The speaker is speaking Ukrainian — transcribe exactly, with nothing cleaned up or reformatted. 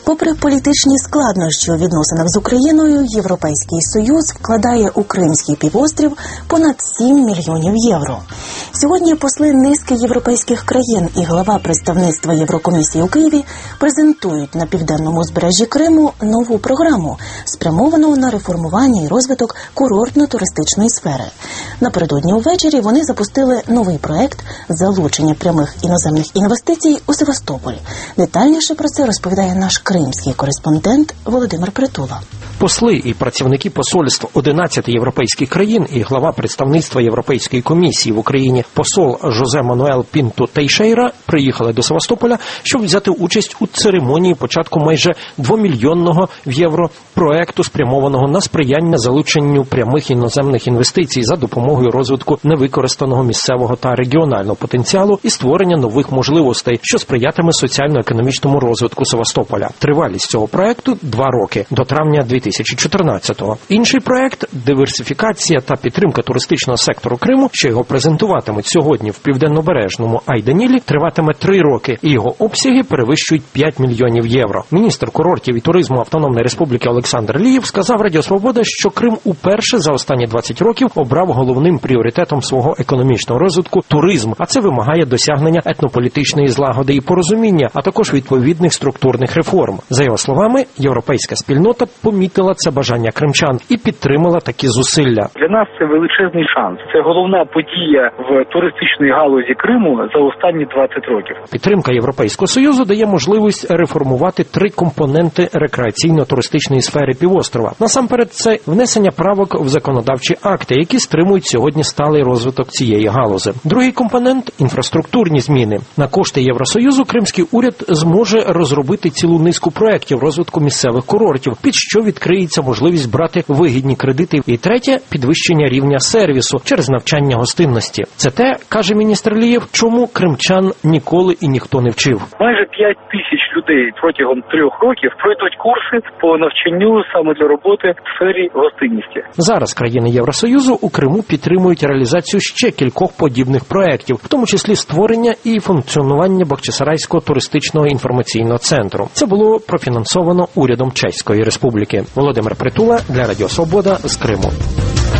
Попри політичні складнощі у відносинах з Україною, Європейський Союз вкладає у Кримський півострів понад сім мільйонів євро. Сьогодні посли низки європейських країн і глава представництва Єврокомісії у Києві презентують на південному узбережжі Криму нову програму, спрямовану на реформування і розвиток курортно-туристичної сфери. Напередодні увечері вони запустили новий проект залучення прямих іноземних інвестицій у Севастополь. Детальніше про це розповідає наш кримський кореспондент Володимир Притула. Посли і працівники посольств одинадцяти європейських країн і глава представництва Європейської комісії в Україні посол Жозе Мануель Пінто Тейшейра приїхали до Севастополя, щоб взяти участь у церемонії початку майже двомільйонного євро проекту, спрямованого на сприяння залученню прямих іноземних інвестицій за допомогою розвитку невикористаного місцевого та регіонального потенціалу і створення нових можливостей, що сприятиме соціально-економічному розвитку Севастополя. Тривалість цього проекту – два роки, до травня дві тисячі чотирнадцятого. Інший проект – диверсифікація та підтримка туристичного сектору Криму, що його презентуватимуть сьогодні в південнобережному Айданілі, триватиме три роки, і його обсяги перевищують п'ять мільйонів євро. Міністр курортів і туризму Автономної Республіки Олександр Лієв сказав Радіо Свобода, що Крим уперше за останні двадцять років обрав головним пріоритетом свого економічного розвитку туризм, а це вимагає досягнення етнополітичної злагоди і порозуміння, а також відповідних структурних реформ. За його словами, європейська спільнота помітила це бажання кримчан і підтримала такі зусилля. Для нас це величезний шанс. Це головна подія в туристичній галузі Криму за останні двадцять років. Підтримка Європейського Союзу дає можливість реформувати три компоненти рекреаційно-туристичної сфери півострова. Насамперед, це внесення правок в законодавчі акти, які стримують сьогодні сталий розвиток цієї галузи. Другий компонент – інфраструктурні зміни. На кошти Євросоюзу кримський уряд зможе розробити цілу низку проєктів розвитку місцевих курортів, під що відкриється можливість брати вигідні кредити. І третє – підвищення рівня сервісу через навчання гостинності. Це те, каже міністр Лієв, чому кримчан ніколи і ніхто не вчив. Майже п'ять тисяч людей протягом трьох років пройдуть курси по навчанню саме для роботи в сфері гостинності. Зараз країни Євросоюзу у Криму підтримують реалізацію ще кількох подібних проєктів, в тому числі створення і функціонування Бахчисарайського туристичного інформаційного центру. Це було профінансовано урядом Чеської Республіки. Володимир Притула для Радіо Свобода з Криму.